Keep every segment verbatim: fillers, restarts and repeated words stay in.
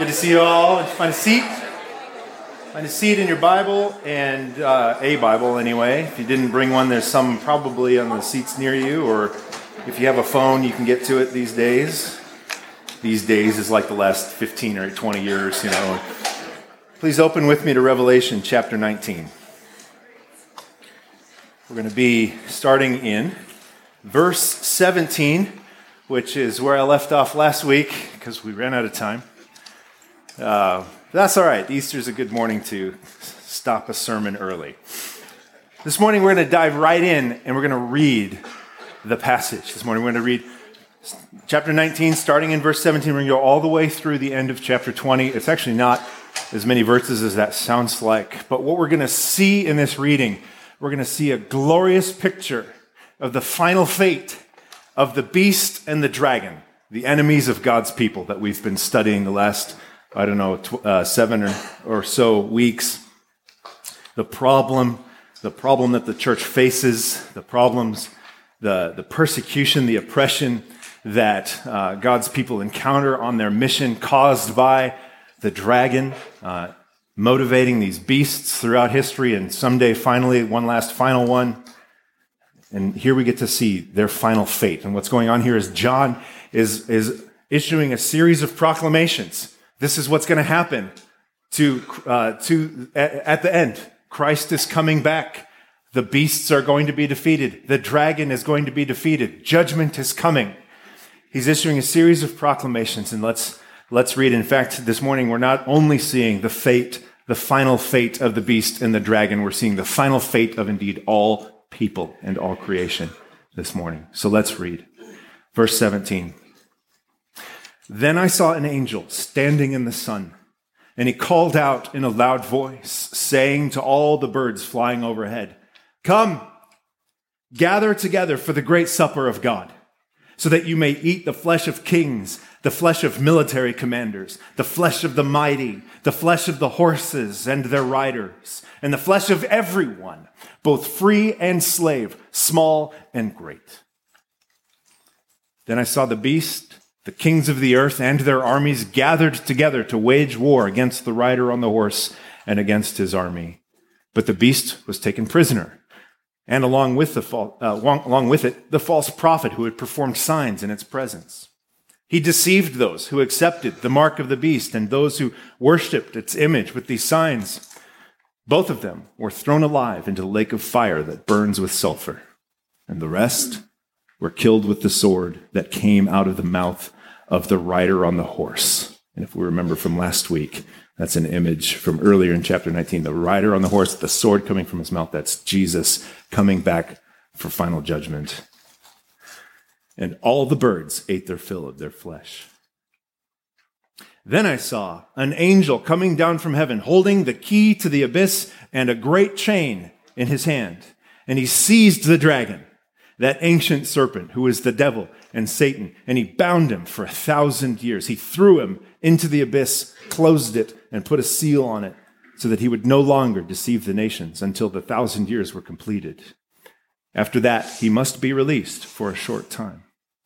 Good to see you all. Find a seat. Find a seat in your Bible, and uh, a Bible anyway. If you didn't bring one, there's some probably on the seats near you, or if you have a phone, you can get to it these days. These days is like the last fifteen or twenty years, you know. Please open with me to Revelation chapter nineteen. We're going to be starting in verse seventeen, which is where I left off last week because we ran out of time. Uh, that's all right. Easter's a good morning to stop a sermon early. This morning we're going to dive right in and we're going to read the passage. This morning we're going to read chapter nineteen, starting in verse seventeen. We're going to go all the way through the end of chapter twenty. It's actually not as many verses as that sounds like. But what we're going to see in this reading, we're going to see a glorious picture of the final fate of the beast and the dragon, the enemies of God's people that we've been studying the last, I don't know, tw- uh, seven or, or so weeks. The problem, the problem that the church faces, the problems, the, the persecution, the oppression that uh, God's people encounter on their mission caused by the dragon, uh, motivating these beasts throughout history, and someday finally, one last final one. And here we get to see their final fate. And what's going on here is John is, is issuing a series of proclamations. This is what's going to happen to, uh, to at, at the end. Christ is coming back. The beasts are going to be defeated. The dragon is going to be defeated. Judgment is coming. He's issuing a series of proclamations, and let's let's read. In fact, this morning we're not only seeing the fate, the final fate of the beast and the dragon, we're seeing the final fate of indeed all people and all creation this morning. So let's read. Verse seventeen. Then I saw an angel standing in the sun, and he called out in a loud voice, saying to all the birds flying overhead, "Come, gather together for the great supper of God, so that you may eat the flesh of kings, the flesh of military commanders, the flesh of the mighty, the flesh of the horses and their riders, and the flesh of everyone, both free and slave, small and great." Then I saw the beast, the kings of the earth and their armies gathered together to wage war against the rider on the horse and against his army. But the beast was taken prisoner, and along with, the, uh, along with it, the false prophet who had performed signs in its presence. He deceived those who accepted the mark of the beast and those who worshipped its image with these signs. Both of them were thrown alive into the lake of fire that burns with sulfur, and the rest were killed with the sword that came out of the mouth of the rider on the horse. And if we remember from last week, that's an image from earlier in chapter nineteen. The rider on the horse, the sword coming from his mouth, that's Jesus coming back for final judgment. And all the birds ate their fill of their flesh. Then I saw an angel coming down from heaven, holding the key to the abyss and a great chain in his hand. And he seized the dragon, that ancient serpent who is the devil and Satan, and he bound him for a thousand years. He threw him into the abyss, closed it, and put a seal on it so that he would no longer deceive the nations until the thousand years were completed. After that, he must be released for a short time.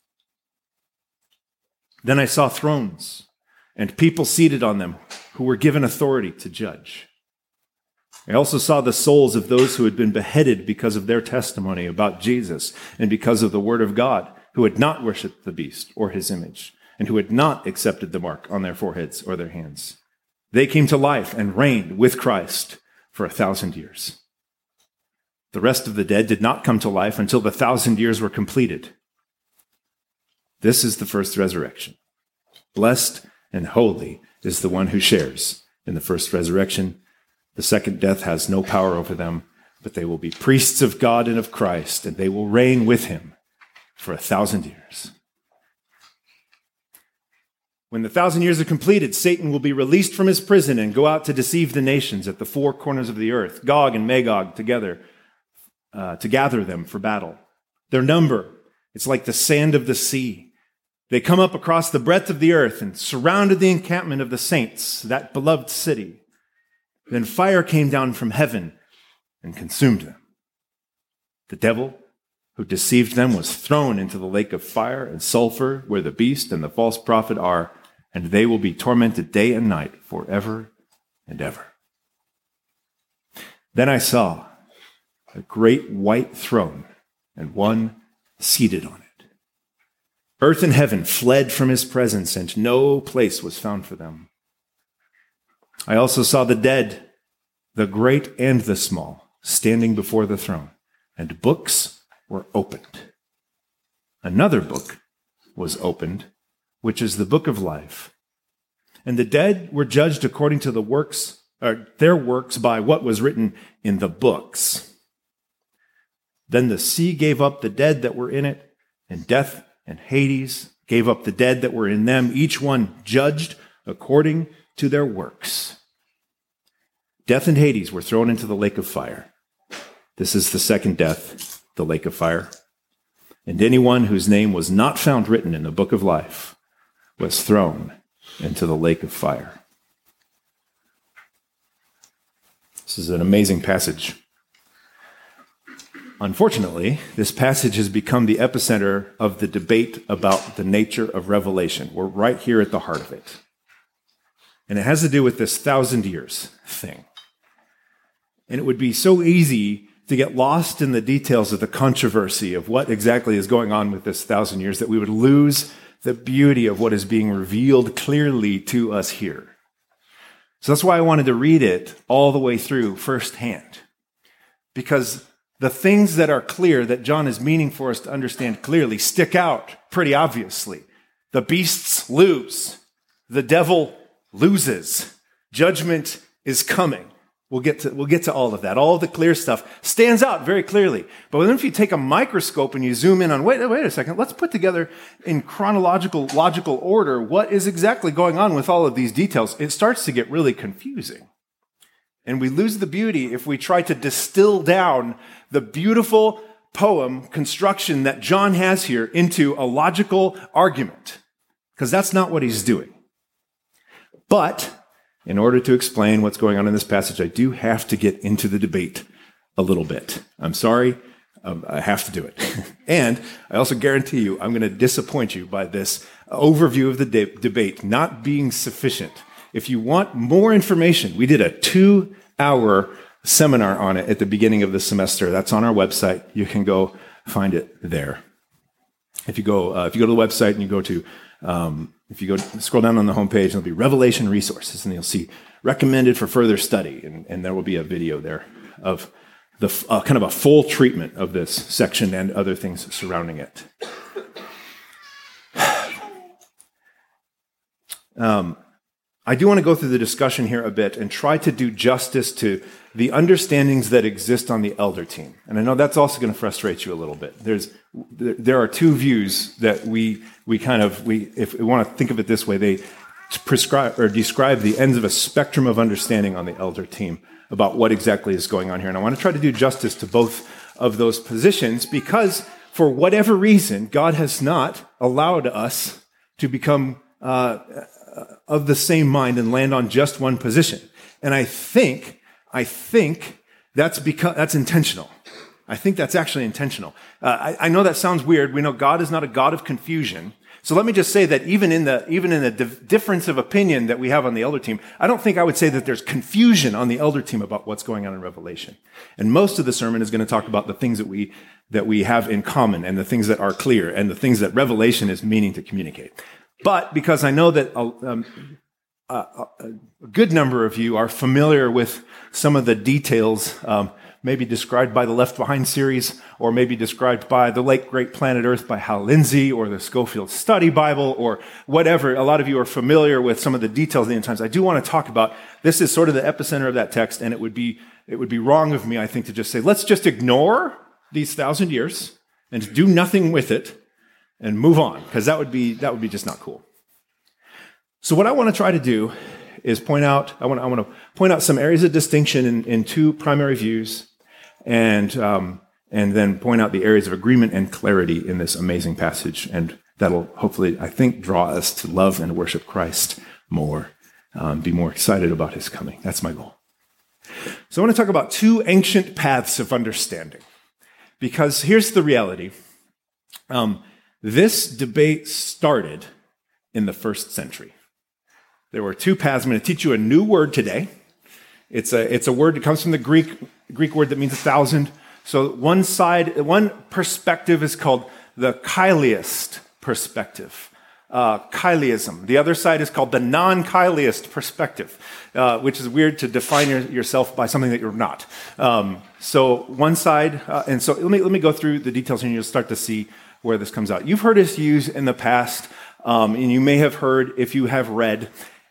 Then I saw thrones and people seated on them who were given authority to judge. I also saw the souls of those who had been beheaded because of their testimony about Jesus and because of the word of God, who had not worshipped the beast or his image, and who had not accepted the mark on their foreheads or their hands. They came to life and reigned with Christ for a thousand years. The rest of the dead did not come to life until the thousand years were completed. This is the first resurrection. Blessed and holy is the one who shares in the first resurrection. The second death has no power over them, but they will be priests of God and of Christ, and they will reign with him for a thousand years. When the thousand years are completed, Satan will be released from his prison and go out to deceive the nations at the four corners of the earth, Gog and Magog together, uh, to gather them for battle. Their number, it's like the sand of the sea. They come up across the breadth of the earth and surrounded the encampment of the saints, that beloved city. Then fire came down from heaven and consumed them. The devil who deceived them was thrown into the lake of fire and sulfur where the beast and the false prophet are, and they will be tormented day and night forever and ever. Then I saw a great white throne and one seated on it. Earth and heaven fled from his presence, and no place was found for them. I also saw the dead, the great and the small, standing before the throne, and books were opened. Another book was opened, which is the book of life. And the dead were judged according to the works, or their works by what was written in the books. Then the sea gave up the dead that were in it, and death and Hades gave up the dead that were in them, each one judged according to their works. Death and Hades were thrown into the lake of fire. This is the second death, the lake of fire. And anyone whose name was not found written in the book of life was thrown into the lake of fire. This is an amazing passage. Unfortunately, this passage has become the epicenter of the debate about the nature of Revelation. We're right here at the heart of it. And it has to do with this thousand years thing. And it would be so easy to get lost in the details of the controversy of what exactly is going on with this thousand years that we would lose the beauty of what is being revealed clearly to us here. So that's why I wanted to read it all the way through firsthand. Because the things that are clear that John is meaning for us to understand clearly stick out pretty obviously. The beasts lose. The devil loses. Judgment is coming. We'll get to, we'll get to all of that. All of the clear stuff stands out very clearly. But then if you take a microscope and you zoom in on, wait, wait a second, let's put together in chronological, logical order what is exactly going on with all of these details. It starts to get really confusing. And we lose the beauty if we try to distill down the beautiful poem construction that John has here into a logical argument. Because that's not what he's doing. But in order to explain what's going on in this passage, I do have to get into the debate a little bit. I'm sorry, um, I have to do it. And I also guarantee you, I'm going to disappoint you by this overview of the de- debate not being sufficient. If you want more information, we did a two-hour seminar on it at the beginning of the semester. That's on our website. You can go find it there. If you go, uh, if you go to the website and you go to Um, if you go scroll down on the homepage, there'll be Revelation resources, and you'll see recommended for further study, and, and there will be a video there of the uh, kind of a full treatment of this section and other things surrounding it. Um, I do want to go through the discussion here a bit and try to do justice to the understandings that exist on the elder team. And I know that's also going to frustrate you a little bit. There's, there are two views that we, we kind of, we, if we want to think of it this way, they prescribe or describe the ends of a spectrum of understanding on the elder team about what exactly is going on here. And I want to try to do justice to both of those positions because for whatever reason, God has not allowed us to become uh, of the same mind and land on just one position. And I think, I think that's because, that's intentional. I think that's actually intentional. Uh, I, I know that sounds weird. We know God is not a God of confusion. So let me just say that even in the, even in the dif- difference of opinion that we have on the elder team, I don't think I would say that there's confusion on the elder team about what's going on in Revelation. And most of the sermon is going to talk about the things that we, that we have in common and the things that are clear and the things that Revelation is meaning to communicate. But because I know that um, a, a good number of you are familiar with some of the details, um, maybe described by the Left Behind series, or maybe described by The Late Great Planet Earth by Hal Lindsey, or the Schofield Study Bible, or whatever. A lot of you are familiar with some of the details of the end times. I do want to talk about, this is sort of the epicenter of that text, and it would be, it would be wrong of me, I think, to just say, let's just ignore these thousand years and do nothing with it and move on, because that would be, that would be just not cool. So what I want to try to do is point out, I want, I want to point out some areas of distinction in, in two primary views, and um, and then point out the areas of agreement and clarity in this amazing passage, and that'll hopefully, I think, draw us to love and worship Christ more, um, be more excited about his coming. That's my goal. So I want to talk about two ancient paths of understanding, because here's the reality. Um, this debate started in the first century. There were two paths. I'm going to teach you a new word today. It's a, it's a word that comes from the Greek, Greek word that means a thousand. So one side, one perspective is called the Kyliist perspective, uh, Kyliism. The other side is called the non-Kyliist perspective, uh, which is weird to define your, yourself by something that you're not. Um, so one side, uh, and so let me let me go through the details, and you'll start to see where this comes out. You've heard us use in the past, um, and you may have heard if you have read.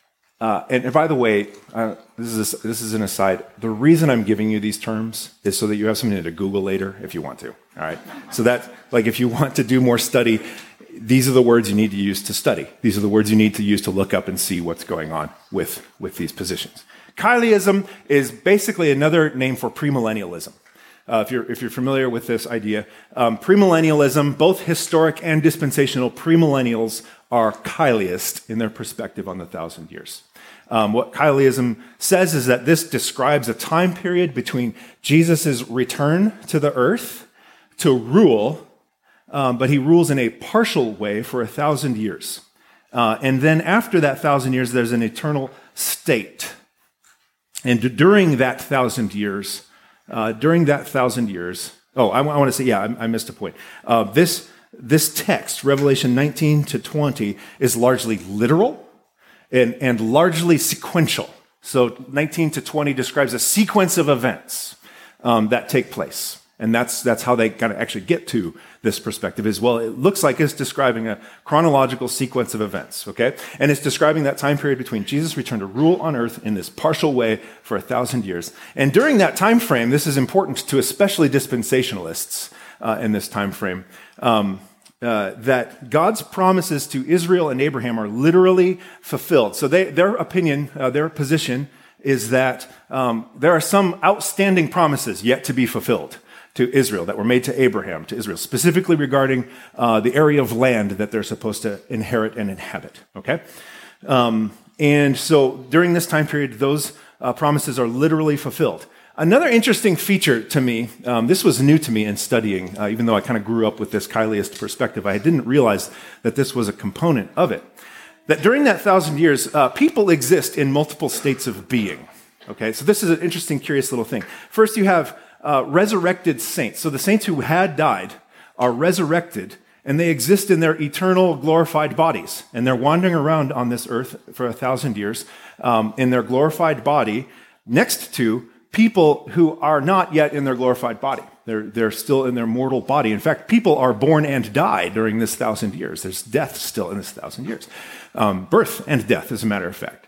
Uh, and, and by the way, uh, this is a, this is an aside. The reason I'm giving you these terms is so that you have something to Google later if you want to. All right. So that, like, if you want to do more study, these are the words you need to use to study. These are the words you need to use to look up and see what's going on with with these positions. Kyliism is basically another name for premillennialism. Uh, if you're if you're familiar with this idea, um, premillennialism, both historic and dispensational premillennials are Kyliist in their perspective on the thousand years. Um, what Kyliism says is that this describes a time period between Jesus' return to the earth to rule, um, but he rules in a partial way for a thousand years. Uh, and then after that thousand years, there's an eternal state. And d- during that thousand years, uh, during that thousand years, oh, I, w- I want to say, yeah, I, I missed a point. Uh, this This text, Revelation nineteen to twenty, is largely literal and, and largely sequential. So nineteen to twenty describes a sequence of events um, that take place. And that's that's how they kind of actually get to this perspective as well. It looks like it's describing a chronological sequence of events, okay? And it's describing that time period between Jesus' return to rule on earth in this partial way for a thousand years. And during that time frame, this is important to especially dispensationalists uh, in this time frame, um, uh, that God's promises to Israel and Abraham are literally fulfilled. So they, their opinion, uh, their position is that um, there are some outstanding promises yet to be fulfilled to Israel that were made to Abraham, to Israel, specifically regarding uh, the area of land that they're supposed to inherit and inhabit, okay? Um, and so during this time period, those uh, promises are literally fulfilled. Another interesting feature to me, um, this was new to me in studying, uh, even though I kind of grew up with this Kyliist perspective, I didn't realize that this was a component of it. That during that thousand years, uh, people exist in multiple states of being, okay? So this is an interesting, curious little thing. First, you have Uh, resurrected saints. So the saints who had died are resurrected, and they exist in their eternal glorified bodies. And they're wandering around on this earth for a thousand years um, in their glorified body next to people who are not yet in their glorified body. They're, they're still in their mortal body. In fact, people are born and die during this thousand years. There's death still in this thousand years. Um, birth and death, as a matter of fact.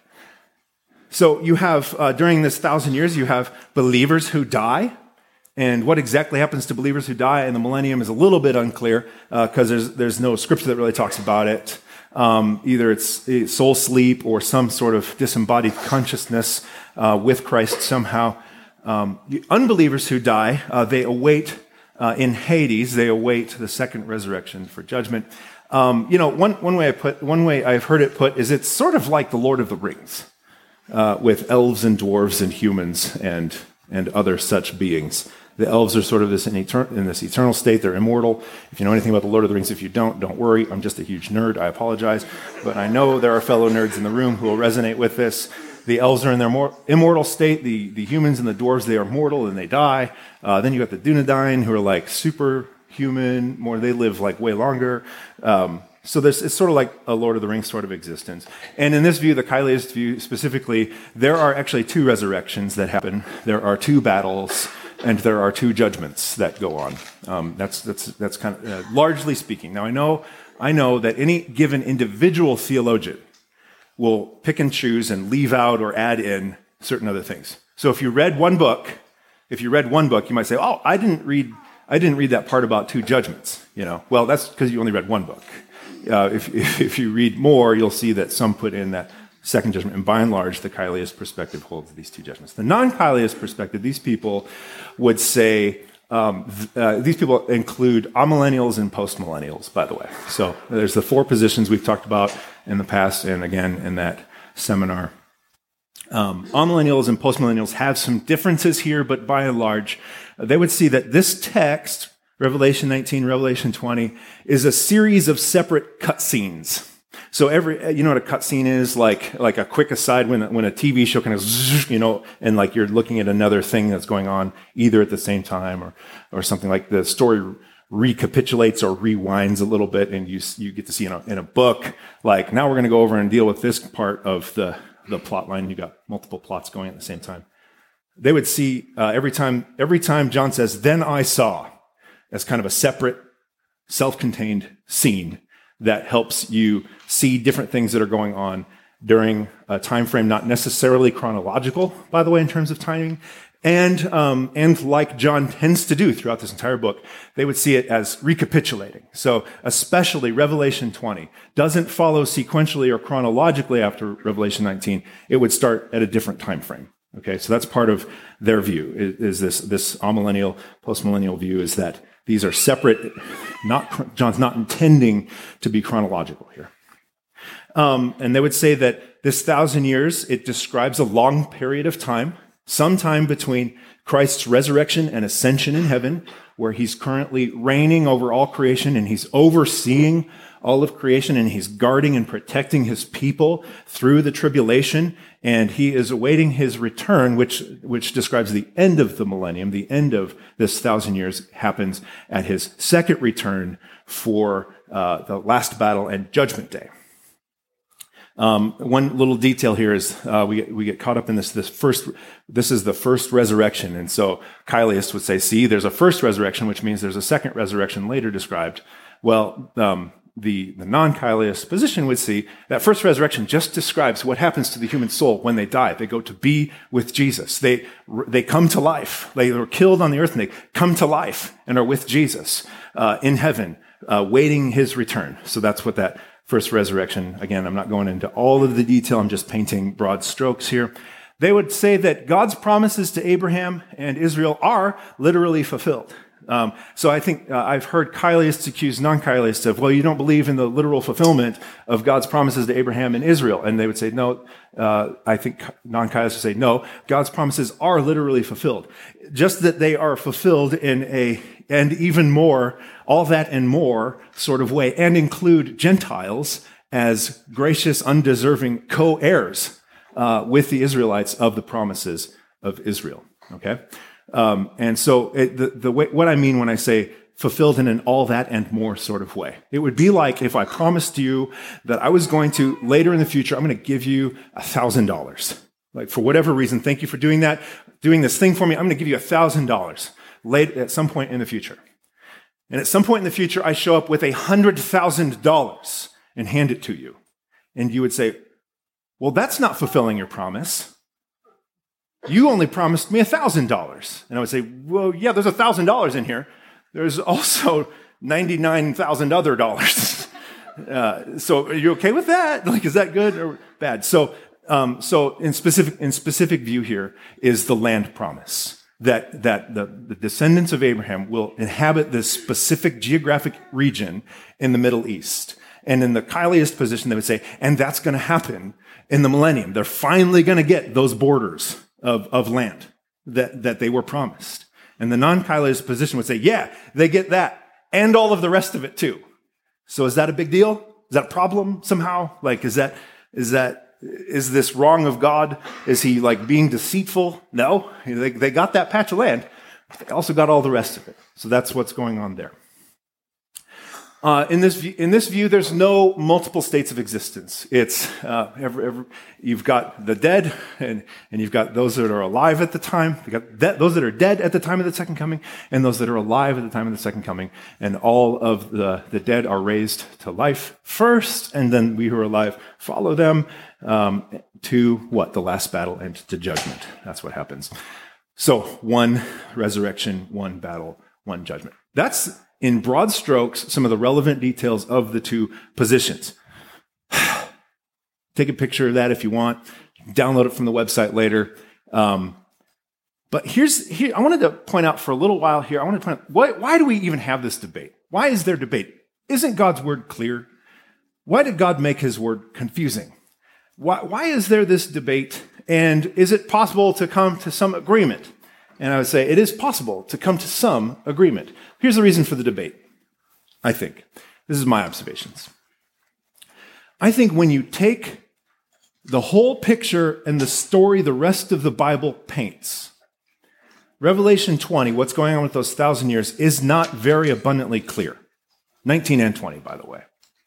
So you have, uh, during this thousand years, you have believers who die. And what exactly happens to believers who die in the millennium is a little bit unclear because uh, there's there's no scripture that really talks about it. Um, either it's soul sleep or some sort of disembodied consciousness uh, with Christ somehow. Um, the unbelievers who die, uh, they await uh, in Hades. They await the second resurrection for judgment. Um, you know, one one way I put one way I've heard it put is it's sort of like the Lord of the Rings uh, with elves and dwarves and humans and and other such beings. The elves are sort of this in, etern- in this eternal state. They're immortal. If you know anything about the Lord of the Rings, if you don't, don't worry. I'm just a huge nerd. I apologize. But I know there are fellow nerds in the room who will resonate with this. The elves are in their mor- immortal state. The, the humans and the dwarves, they are mortal and they die. Uh, then you got the Dunedain, who are like superhuman. More, they live like way longer. Um, so there's, it's sort of like a Lord of the Rings sort of existence. And in this view, the Kyliist view specifically, there are actually two resurrections that happen. There are two battles. And there are two judgments that go on. Um, that's that's that's kind of uh, largely speaking. Now I know I know that any given individual theologian will pick and choose and leave out or add in certain other things. So if you read one book, if you read one book, you might say, "Oh, I didn't read I didn't read that part about two judgments." You know, well that's because you only read one book. Uh, if, if if you read more, you'll see that some put in that second judgment, and by and large, the Kyliist perspective holds these two judgments. The non-Kyliist perspective, these people would say, um, th- uh, these people include amillennials and postmillennials, by the way. So there's the four positions we've talked about in the past, and again in that seminar. Um, amillennials and postmillennials have some differences here, but by and large, uh, they would see that this text, Revelation nineteen, Revelation twenty, is a series of separate cutscenes. So every, you know what a cutscene is? Like, like a quick aside when, when a T V show kind of, you know, and like you're looking at another thing that's going on either at the same time or, or something like the story recapitulates or rewinds a little bit, and you you get to see in a, in a book, like, now we're going to go over and deal with this part of the, the plot line. You got multiple plots going at the same time. They would see uh, every time every time John says, "Then I saw," as kind of a separate, self-contained scene that helps you see different things that are going on during a time frame, not necessarily chronological, by the way, in terms of timing. And um, and like John tends to do throughout this entire book, they would see it as recapitulating. So especially Revelation twenty doesn't follow sequentially or chronologically after Revelation nineteen. It would start at a different time frame. Okay, so that's part of their view, is, is this this amillennial, postmillennial view, is that these are separate. Not John's not intending to be chronological here. Um, and they would say that this thousand years, it describes a long period of time, sometime between Christ's resurrection and ascension in heaven, where he's currently reigning over all creation and he's overseeing all of creation and he's guarding and protecting his people through the tribulation, and he is awaiting his return, which, which describes the end of the millennium. The end of this thousand years happens at his second return for uh, the last battle and judgment day. Um, one little detail here is uh, we get, we get caught up in this. This first, this is the first resurrection, and so Kylius would say, "See, there's a first resurrection, which means there's a second resurrection later described." Well, um, the the non-Kylius position would see that first resurrection just describes what happens to the human soul when they die. They go to be with Jesus. They they come to life. They were killed on the earth, and they come to life and are with Jesus uh, in heaven, uh, waiting his return. So that's what that first resurrection, again, I'm not going into all of the detail, I'm just painting broad strokes here. They would say that God's promises to Abraham and Israel are literally fulfilled. Um, so I think uh, I've heard Kylius accuse non-Kylius of, well, you don't believe in the literal fulfillment of God's promises to Abraham and Israel. And they would say, no, uh, I think non-Kylius would say, no, God's promises are literally fulfilled. Just that they are fulfilled in a, and even more, all that and more sort of way, and include Gentiles as gracious, undeserving co-heirs uh, with the Israelites of the promises of Israel. Okay? Um, and so it, the, the way, what I mean when I say fulfilled in an all that and more sort of way, it would be like if I promised you that I was going to, later in the future, I'm going to give you a thousand dollars. Like, for whatever reason, thank you for doing that, doing this thing for me. I'm going to give you a thousand dollars late at some point in the future. And at some point in the future, I show up with a hundred thousand dollars and hand it to you. And you would say, well, that's not fulfilling your promise. You only promised me a thousand dollars. And I would say, well, yeah, there's a thousand dollars in here. There's also ninety-nine thousand other dollars. uh, so are you okay with that? Like, is that good or bad? So, um, so in specific, in specific view here is the land promise. That, that the, the descendants of Abraham will inhabit this specific geographic region in the Middle East. And in the Kylius position, they would say, and that's going to happen in the millennium. They're finally going to get those borders of, of land that, that they were promised. And the non-Kylius position would say, yeah, they get that and all of the rest of it too. So is that a big deal? Is that a problem somehow? Like, is that, is that, is this wrong of God? Is he like being deceitful? No, they, they got that patch of land, but they also got all the rest of it. So that's what's going on there. Uh, in this view, in this view, there's no multiple states of existence. It's uh, every, every, you've got the dead, and, and you've got those that are alive at the time. You got de- those that are dead at the time of the second coming, and those that are alive at the time of the second coming. And all of the, the dead are raised to life first, and then we who are alive follow them um, to what? The last battle and to judgment. That's what happens. So one resurrection, one battle, one judgment. That's, in broad strokes, some of the relevant details of the two positions. Take a picture of that if you want. Download it from the website later. Um, but here's here. I wanted to point out for a little while here. I wanted to point out why, why do we even have this debate? Why is there debate? Isn't God's word clear? Why did God make his word confusing? Why, why is there this debate? And is it possible to come to some agreement? And I would say it is possible to come to some agreement. Here's the reason for the debate, I think. This is my observations. I think when you take the whole picture and the story the rest of the Bible paints, Revelation twenty, what's going on with those thousand years, is not very abundantly clear. nineteen and twenty, by the way.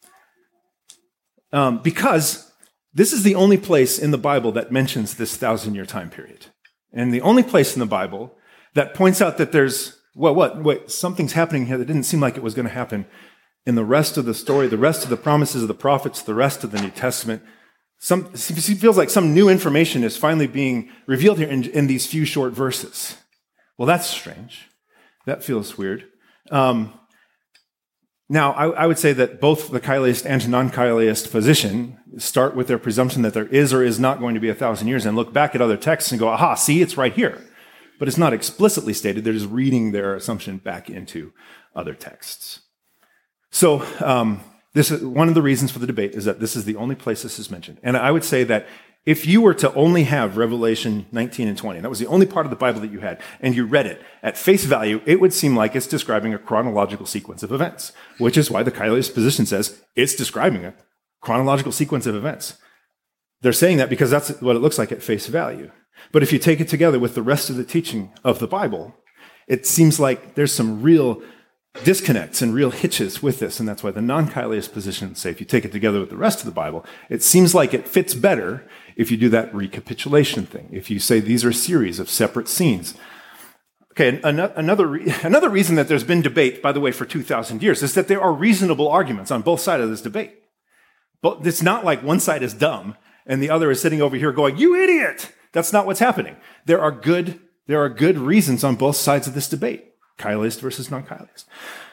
Um, because this is the only place in the Bible that mentions this thousand-year time period. And the only place in the Bible that points out that there's, well, what, wait, something's happening here that didn't seem like it was going to happen in the rest of the story, the rest of the promises of the prophets, the rest of the New Testament. Some, it feels like some new information is finally being revealed here in, in these few short verses. Well, that's strange. That feels weird. Um, now, I, I would say that both the Kylist and non-Kylist position start with their presumption that there is or is not going to be a thousand years and look back at other texts and go, aha, see, it's right here. But it's not explicitly stated. They're just reading their assumption back into other texts. So um, this is one of the reasons for the debate is that this is the only place this is mentioned. And I would say that if you were to only have Revelation nineteen and twenty, and that was the only part of the Bible that you had, and you read it at face value, it would seem like it's describing a chronological sequence of events, which is why the Kylist position says it's describing a chronological sequence of events. They're saying that because that's what it looks like at face value. But if you take it together with the rest of the teaching of the Bible, it seems like there's some real disconnects and real hitches with this, and that's why the non-Kylist position say if you take it together with the rest of the Bible, it seems like it fits better if you do that recapitulation thing, if you say these are a series of separate scenes. Okay, another, re- another reason that there's been debate, by the way, for two thousand years is that there are reasonable arguments on both sides of this debate. But it's not like one side is dumb and the other is sitting over here going, you idiot! That's not what's happening. There are good, there are good reasons on both sides of this debate. Kylist versus non-Kylist.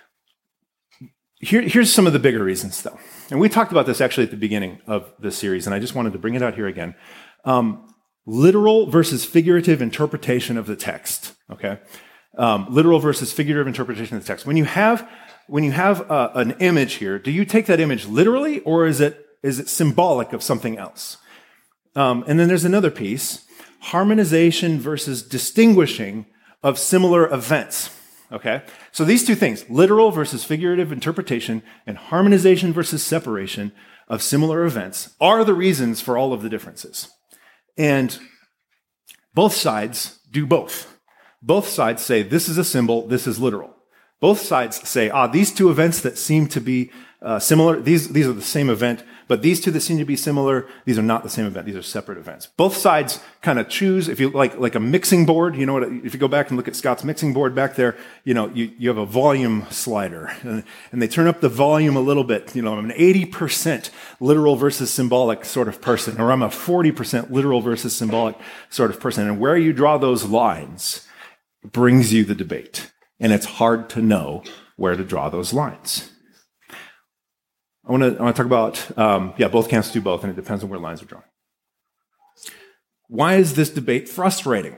Here, here's some of the bigger reasons, though. And we talked about this actually at the beginning of the series, and I just wanted to bring it out here again. Um, literal versus figurative interpretation of the text, okay? Um, literal versus figurative interpretation of the text. When you have, when you have uh, an image here, do you take that image literally, or is it, is it symbolic of something else? Um, and then there's another piece, harmonization versus distinguishing of similar events. Okay, so these two things, literal versus figurative interpretation and harmonization versus separation of similar events, are the reasons for all of the differences. And both sides do both. Both sides say this is a symbol, this is literal. Both sides say, ah, these two events that seem to be uh, similar, these, these are the same event, but these two that seem to be similar, these are not the same event. These are separate events. Both sides kind of choose, if you like, like a mixing board, you know what, if you go back and look at Scott's mixing board back there, you know, you, you have a volume slider and, and they turn up the volume a little bit. You know, I'm an eighty percent literal versus symbolic sort of person, or I'm a forty percent literal versus symbolic sort of person. And where you draw those lines brings you the debate. And it's hard to know where to draw those lines. I want to, I want to talk about, um, yeah, both camps do both, and it depends on where lines are drawn. Why is this debate frustrating?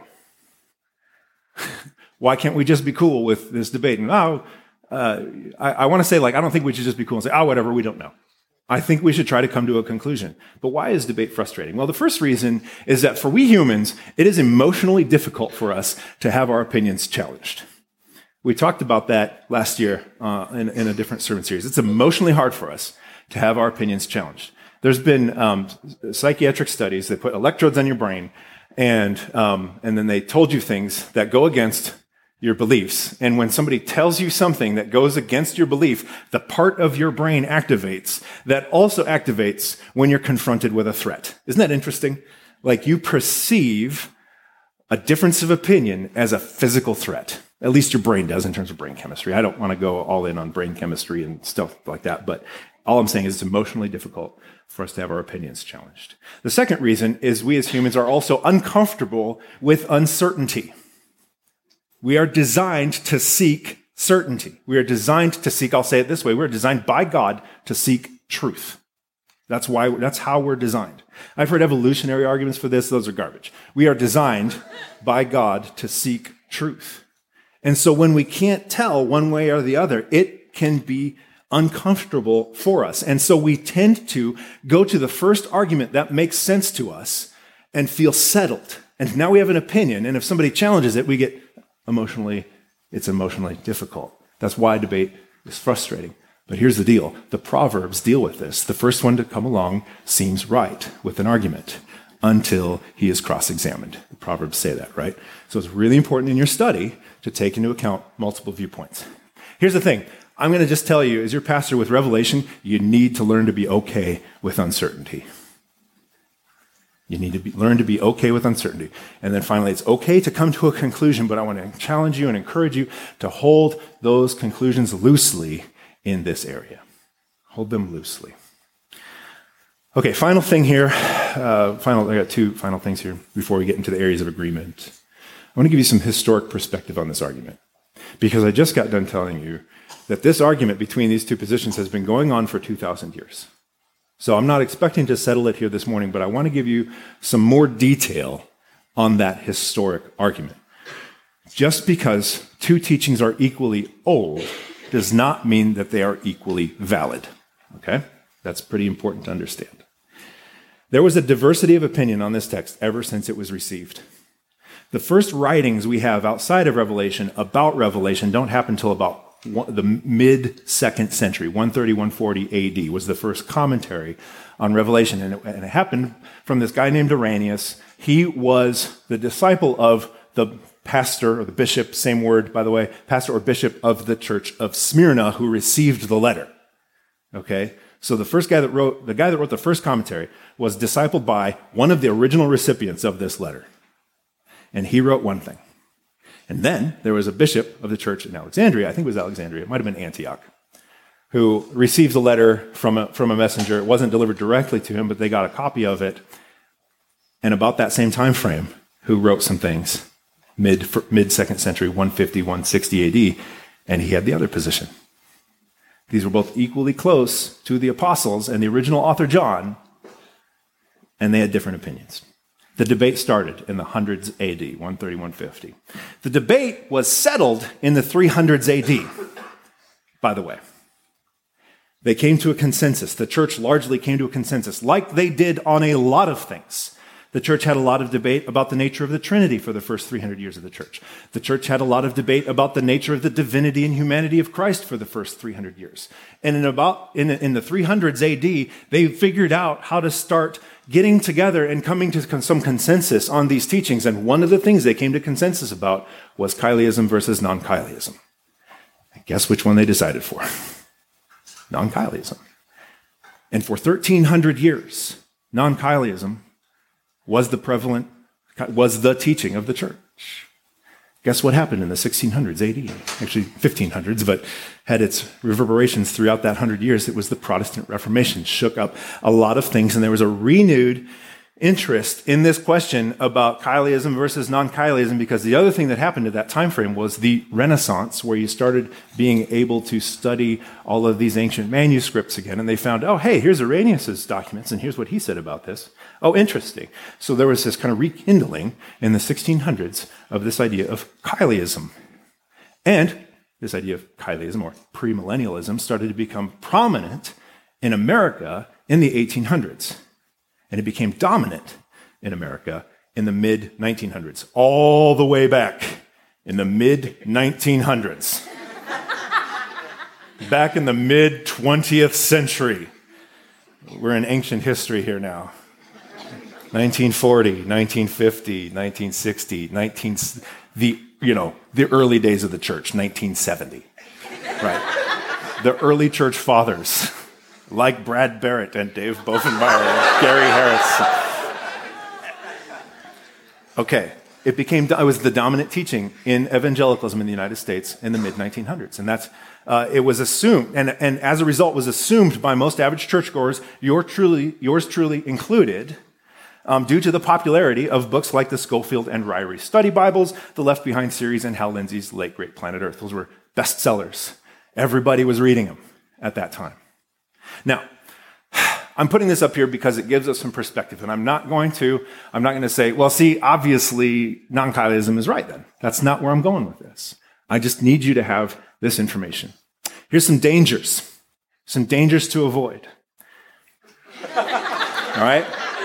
Why can't we just be cool with this debate? And oh, uh, I, I want to say, like, I don't think we should just be cool and say, oh, whatever, we don't know. I think we should try to come to a conclusion. But why is debate frustrating? Well, the first reason is that for we humans, it is emotionally difficult for us to have our opinions challenged. We talked about that last year uh, in, in a different sermon series. It's emotionally hard for us to have our opinions challenged. There's been um, psychiatric studies that put electrodes on your brain, and um, and then they told you things that go against your beliefs. And when somebody tells you something that goes against your belief, the part of your brain activates that also activates when you're confronted with a threat. Isn't that interesting? Like you perceive a difference of opinion as a physical threat. At least your brain does in terms of brain chemistry. I don't want to go all in on brain chemistry and stuff like that, but all I'm saying is it's emotionally difficult for us to have our opinions challenged. The second reason is we as humans are also uncomfortable with uncertainty. We are designed to seek certainty. We are designed to seek, I'll say it this way, we're designed by God to seek truth. That's why, that's how we're designed. I've heard evolutionary arguments for this. Those are garbage. We are designed by God to seek truth. And so when we can't tell one way or the other, it can be uncomfortable for us. And so we tend to go to the first argument that makes sense to us and feel settled. And now we have an opinion. And if somebody challenges it, we get emotionally, it's emotionally difficult. That's why debate is frustrating. But here's the deal. The Proverbs deal with this. The first one to come along seems right with an argument until he is cross-examined. The Proverbs say that, right? So it's really important in your study to take into account multiple viewpoints. Here's the thing. I'm going to just tell you, as your pastor with Revelation, you need to learn to be okay with uncertainty. You need to be, learn to be okay with uncertainty. And then finally, it's okay to come to a conclusion, but I want to challenge you and encourage you to hold those conclusions loosely in this area. Hold them loosely. Okay, final thing here. Uh, final, I got two final things here before we get into the areas of agreement. I want to give you some historic perspective on this argument, because I just got done telling you that this argument between these two positions has been going on for two thousand years. So I'm not expecting to settle it here this morning, but I want to give you some more detail on that historic argument. Just because two teachings are equally old does not mean that they are equally valid. Okay? That's pretty important to understand. There was a diversity of opinion on this text ever since it was received. The first writings we have outside of Revelation about Revelation don't happen until about one, the mid-second century. one thirty, one forty A D was the first commentary on Revelation. And it, and it happened from this guy named Irenaeus. He was the disciple of the pastor or the bishop, same word, by the way, pastor or bishop of the church of Smyrna who received the letter. Okay? So the first guy that wrote, the guy that wrote the first commentary was discipled by one of the original recipients of this letter. And he wrote one thing. And then there was a bishop of the church in Alexandria, I think it was Alexandria, it might have been Antioch, who received the letter from a, from a messenger. It wasn't delivered directly to him, but they got a copy of it. And about that same time frame, who wrote some things. Mid, mid-second century, one fifty, one sixty A D, and he had the other position. These were both equally close to the apostles and the original author, John, and they had different opinions. The debate started in the hundreds A D, one thirty, one fifty. The debate was settled in the three hundreds A D, by the way. They came to a consensus. The church largely came to a consensus, like they did on a lot of things. The church had a lot of debate about the nature of the Trinity for the first three hundred years of the church. The church had a lot of debate about the nature of the divinity and humanity of Christ for the first three hundred years. And in about in, in the three hundreds A D, they figured out how to start getting together and coming to some consensus on these teachings. And one of the things they came to consensus about was Chileism versus non-Chileism. And guess which one they decided for? Non-Chileism. And for thirteen hundred years, non-Chileism was the prevalent, was the teaching of the church. Guess what happened in the sixteen hundreds A D? Actually, fifteen hundreds, but had its reverberations throughout that hundred years. It was the Protestant Reformation, shook up a lot of things, and there was a renewed interest in this question about Chileism versus non-Chileism, because the other thing that happened at that time frame was the Renaissance, where you started being able to study all of these ancient manuscripts again, and they found, oh, hey, here's Irenaeus' documents, and here's what he said about this. Oh, interesting. So there was this kind of rekindling in the sixteen hundreds of this idea of Chileism. And this idea of Chileism, or premillennialism, started to become prominent in America in the eighteen hundreds. And it became dominant in America in the mid nineteen hundreds, all the way back in the mid nineteen hundreds. Back in the mid twentieth century. We're in ancient history here now. nineteen forty, nineteen fifty, nineteen sixty, nineteen the you know, the early days of the church, nineteen seventy. Right. The early church fathers. Like Brad Barrett and Dave Bovenmeyer and Gary Harris. Okay, it became, it was the dominant teaching in evangelicalism in the United States in the mid nineteen hundreds. And that's, uh, it was assumed, and, and as a result was assumed by most average churchgoers, your truly, yours truly included, um, due to the popularity of books like the Schofield and Ryrie Study Bibles, the Left Behind series, and Hal Lindsey's Late Great Planet Earth. Those were bestsellers. Everybody was reading them at that time. Now, I'm putting this up here because it gives us some perspective, and I'm not going to, I'm not going to say, well, see, obviously non-Chileism is right then. That's not where I'm going with this. I just need you to have this information. Here's some dangers, some dangers to avoid. All right?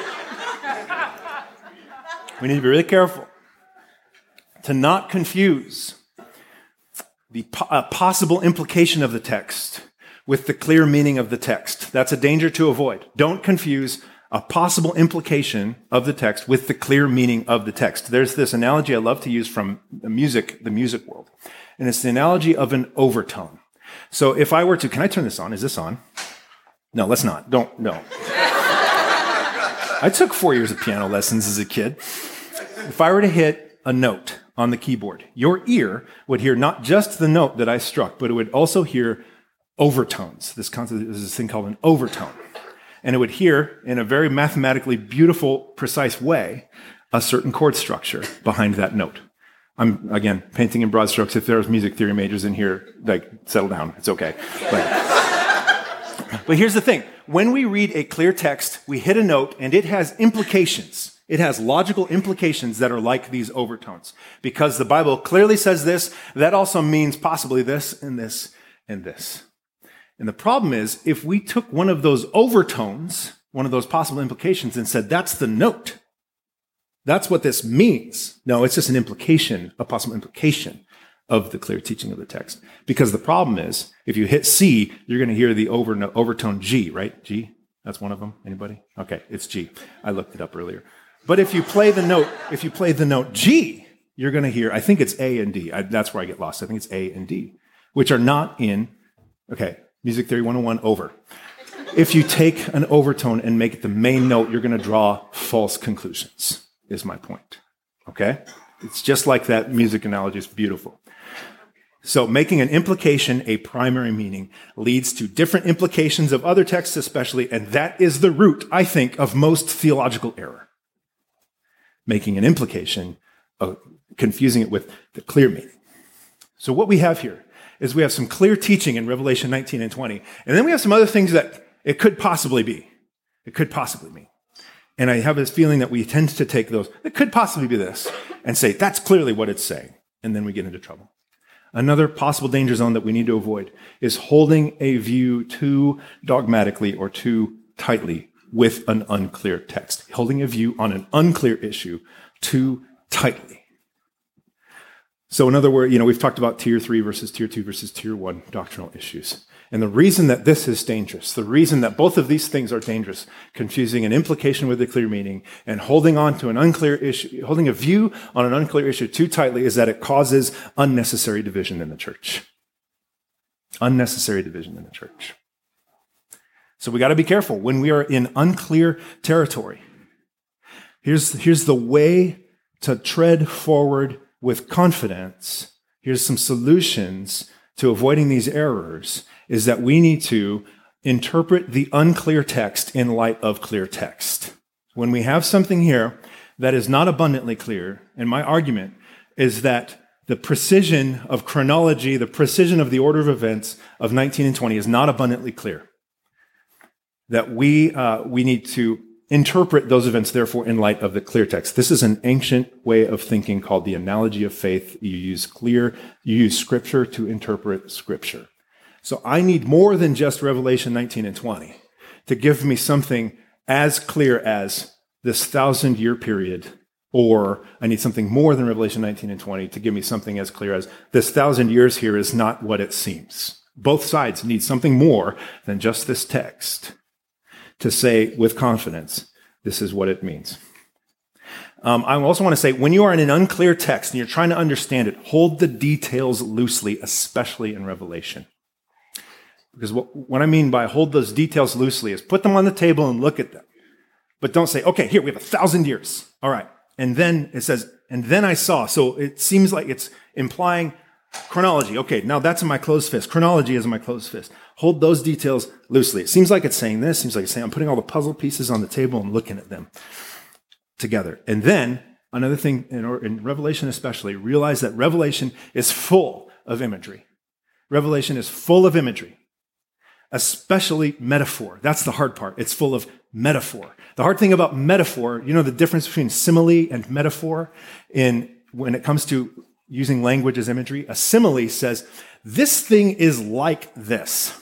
We need to be really careful to not confuse the po- uh, possible implication of the text with the clear meaning of the text. That's a danger to avoid. Don't confuse a possible implication of the text with the clear meaning of the text. There's this analogy I love to use from the music, the music world, and it's the analogy of an overtone. So if I were to, can I turn this on? Is this on? No, let's not. Don't, no. I took four years of piano lessons as a kid. If I were to hit a note on the keyboard, your ear would hear not just the note that I struck, but it would also hear overtones. This concept is this thing called an overtone. And it would hear, in a very mathematically beautiful, precise way, a certain chord structure behind that note. I'm, again, painting in broad strokes. If there's music theory majors in here, like, settle down. It's okay. But, but here's the thing. When we read a clear text, we hit a note, and it has implications. It has logical implications that are like these overtones. Because the Bible clearly says this, that also means possibly this, and this, and this. And the problem is, if we took one of those overtones, one of those possible implications, and said, that's the note, that's what this means. No, it's just an implication, a possible implication of the clear teaching of the text. Because the problem is, if you hit C, you're going to hear the over, overtone G, right? G? That's one of them? Anybody? Okay, it's G. I looked it up earlier. But if you play the note, if you play the note G, you're going to hear, I think it's A and D. I, that's where I get lost. I think it's A and D, which are not in, okay, Music Theory one oh one, over. If you take an overtone and make it the main note, you're going to draw false conclusions, is my point. Okay? It's just like that music analogy. It's beautiful. So making an implication a primary meaning leads to different implications of other texts especially, and that is the root, I think, of most theological error. Making an implication, uh, confusing it with the clear meaning. So what we have here is we have some clear teaching in Revelation nineteen and twenty, and then we have some other things that it could possibly be. It could possibly be. And I have this feeling that we tend to take those, it could possibly be this, and say, that's clearly what it's saying. And then we get into trouble. Another possible danger zone that we need to avoid is holding a view too dogmatically or too tightly with an unclear text. Holding a view on an unclear issue too tightly. So in other words, you know, we've talked about tier three versus tier two versus tier one doctrinal issues. And the reason that this is dangerous, the reason that both of these things are dangerous, confusing an implication with a clear meaning and holding on to an unclear issue, holding a view on an unclear issue too tightly, is that it causes unnecessary division in the church. Unnecessary division in the church. So we got to be careful when we are in unclear territory. Here's, here's the way to tread forward with confidence. Here's some solutions to avoiding these errors, is that we need to interpret the unclear text in light of clear text. When we have something here that is not abundantly clear, and my argument is that the precision of chronology, the precision of the order of events of nineteen and twenty is not abundantly clear. That we, uh, we need to interpret those events, therefore, in light of the clear text. This is an ancient way of thinking called the analogy of faith. You use clear, you use Scripture to interpret Scripture. So I need more than just Revelation nineteen and twenty to give me something as clear as this thousand-year period, or I need something more than Revelation nineteen and twenty to give me something as clear as this thousand years here is not what it seems. Both sides need something more than just this text to say with confidence, this is what it means. Um, I also want to say, when you are in an unclear text and you're trying to understand it, hold the details loosely, especially in Revelation. Because what, what I mean by hold those details loosely is put them on the table and look at them. But don't say, okay, here, we have a thousand years. All right. And then it says, and then I saw. So it seems like it's implying chronology. Okay, now that's in my closed fist. Chronology is in my closed fist. Hold those details loosely. It seems like it's saying this. It seems like it's saying I'm putting all the puzzle pieces on the table and looking at them together. And then another thing, in, in Revelation especially, realize that Revelation is full of imagery. Revelation is full of imagery, especially metaphor. That's the hard part. It's full of metaphor. The hard thing about metaphor, you know the difference between simile and metaphor in when it comes to using language as imagery? A simile says, this thing is like this.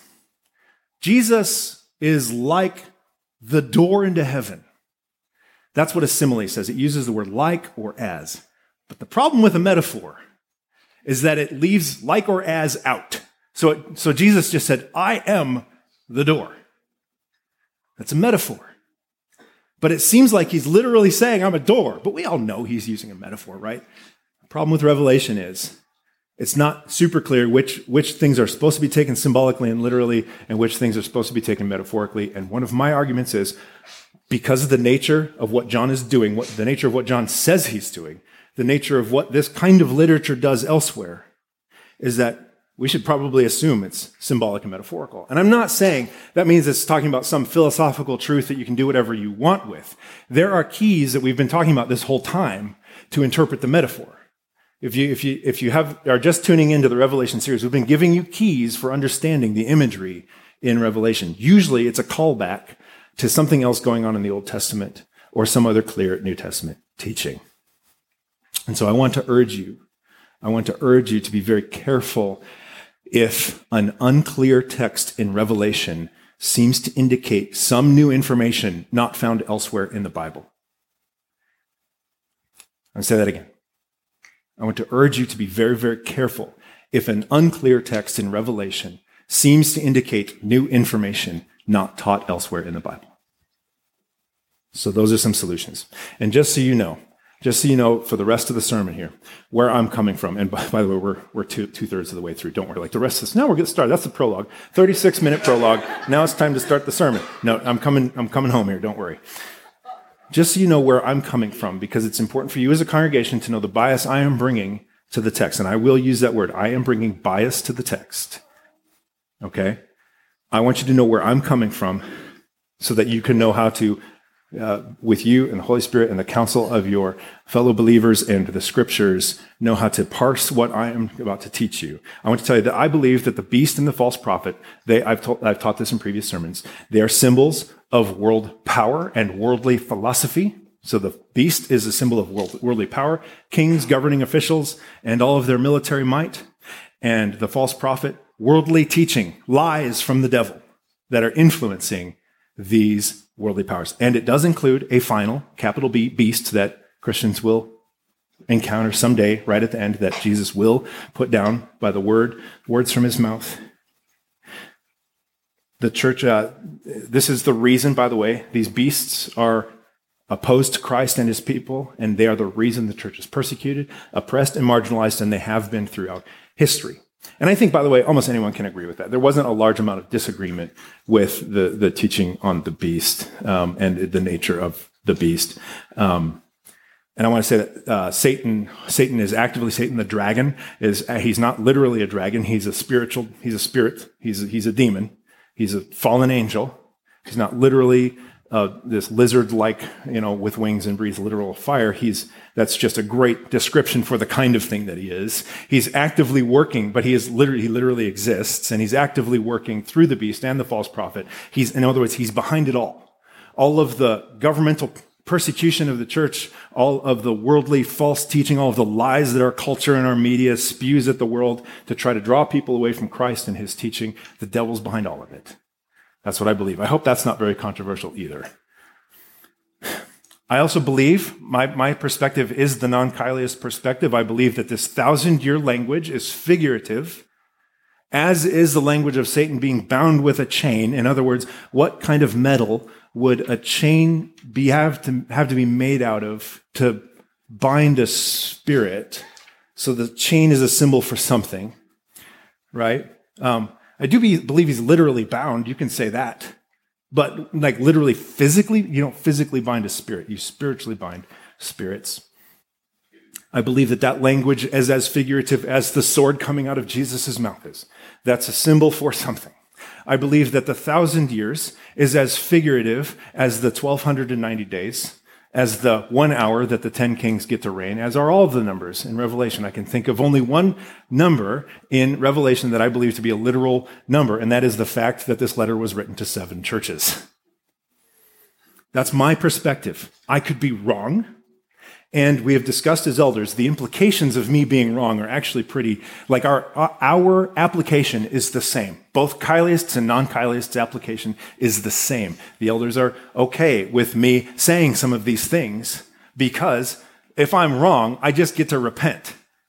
Jesus is like the door into heaven. That's what a simile says. It uses the word like or as. But the problem with a metaphor is that it leaves like or as out. So, it, so Jesus just said, I am the door. That's a metaphor. But it seems like he's literally saying, I'm a door. But we all know he's using a metaphor, right? The problem with Revelation is it's not super clear which, which things are supposed to be taken symbolically and literally and which things are supposed to be taken metaphorically. And one of my arguments is because of the nature of what John is doing, what, the nature of what John says he's doing, the nature of what this kind of literature does elsewhere, is that we should probably assume it's symbolic and metaphorical. And I'm not saying that means it's talking about some philosophical truth that you can do whatever you want with. There are keys that we've been talking about this whole time to interpret the metaphor. If you, if you, if you have, are just tuning into the Revelation series, we've been giving you keys for understanding the imagery in Revelation. Usually it's a callback to something else going on in the Old Testament or some other clear New Testament teaching. And so I want to urge you, I want to urge you to be very careful if an unclear text in Revelation seems to indicate some new information not found elsewhere in the Bible. I'll say that again. I want to urge you to be very, very careful if an unclear text in Revelation seems to indicate new information not taught elsewhere in the Bible. So those are some solutions. And just so you know, just so you know, for the rest of the sermon here, where I'm coming from, and by, by the way, we're, we're two, two-thirds of the way through. Don't worry, like the rest of this. No, we're getting started. That's the prologue. thirty-six minute prologue. Now it's time to start the sermon. No, I'm coming, I'm coming home here. Don't worry. Just so you know where I'm coming from, because it's important for you as a congregation to know the bias I am bringing to the text. And I will use that word. I am bringing bias to the text. Okay? I want you to know where I'm coming from so that you can know how to, uh, with you and the Holy Spirit and the counsel of your fellow believers and the scriptures, know how to parse what I am about to teach you. I want to tell you that I believe that the beast and the false prophet, they, I've, told, I've taught this in previous sermons, they are symbols of world power and worldly philosophy. So the beast is a symbol of world, worldly power, kings, governing officials, and all of their military might. And the false prophet, worldly teaching, lies from the devil that are influencing these worldly powers. And it does include a final, capital B, beast that Christians will encounter someday, right at the end, that Jesus will put down by the word, words from his mouth. The church, uh, this is the reason, by the way, these beasts are opposed to Christ and his people, and they are the reason the church is persecuted, oppressed, and marginalized, and they have been throughout history. And I think, by the way, almost anyone can agree with that. There wasn't a large amount of disagreement with the, the teaching on the beast um, and the nature of the beast. Um, and I want to say that uh, Satan, Satan is actively, Satan the dragon, is uh, he's not literally a dragon. He's a spiritual, he's a spirit. He's a, he's a demon. He's a fallen angel. He's not literally uh, this lizard-like, you know, with wings and breathes literal fire. He's That's just a great description for the kind of thing that he is. He's actively working, but he is literally, he literally exists, and he's actively working through the beast and the false prophet. He's, in other words, he's behind it all. All of the governmental persecution of the church, all of the worldly false teaching, all of the lies that our culture and our media spews at the world to try to draw people away from Christ and his teaching, the devil's behind all of it. That's what I believe. I hope that's not very controversial either. I also believe, my, my perspective is the non-Kylius perspective. I believe that this thousand-year language is figurative, as is the language of Satan being bound with a chain. In other words, what kind of metal would a chain be have to have to be made out of to bind a spirit? So the chain is a symbol for something, right? Um, I do be, believe he's literally bound. You can say that. But like literally physically, you don't physically bind a spirit. You spiritually bind spirits. I believe that that language is as figurative as the sword coming out of Jesus' mouth is. That's a symbol for something. I believe that the thousand years is as figurative as the twelve ninety days, as the one hour that the ten kings get to reign, as are all the numbers in Revelation. I can think of only one number in Revelation that I believe to be a literal number, and that is the fact that this letter was written to seven churches. That's my perspective. I could be wrong, and we have discussed as elders, the implications of me being wrong are actually pretty, like our, our application is the same. Both Kyliists and non-Kyliists' application is the same. The elders are okay with me saying some of these things because if I'm wrong, I just get to repent.